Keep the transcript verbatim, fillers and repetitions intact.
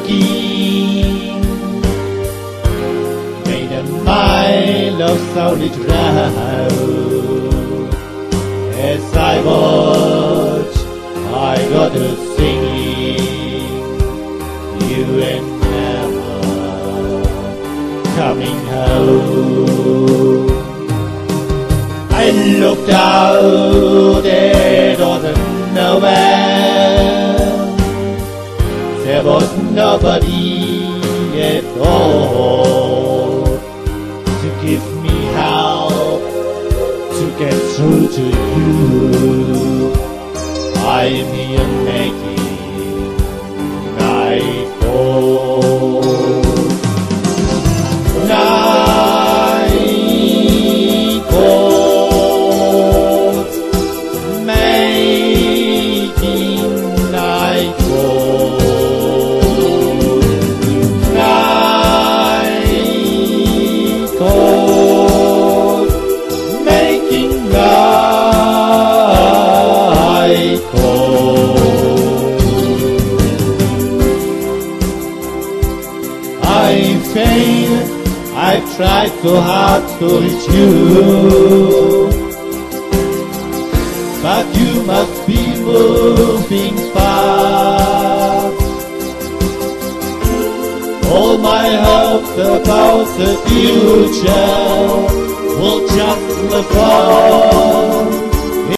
aching. Made a mile of solid road. As I watch, I got to singing. You and never coming home. I looked out, there wasn't nowhere. There was nobody at all to give me help to get through to you. I'm here making nightfall. Nightfall, making nightfall. Nightfall, making nightfall. I failed, I tried so hard to reach you, but you must be moving fast. All my hopes about the future will just fall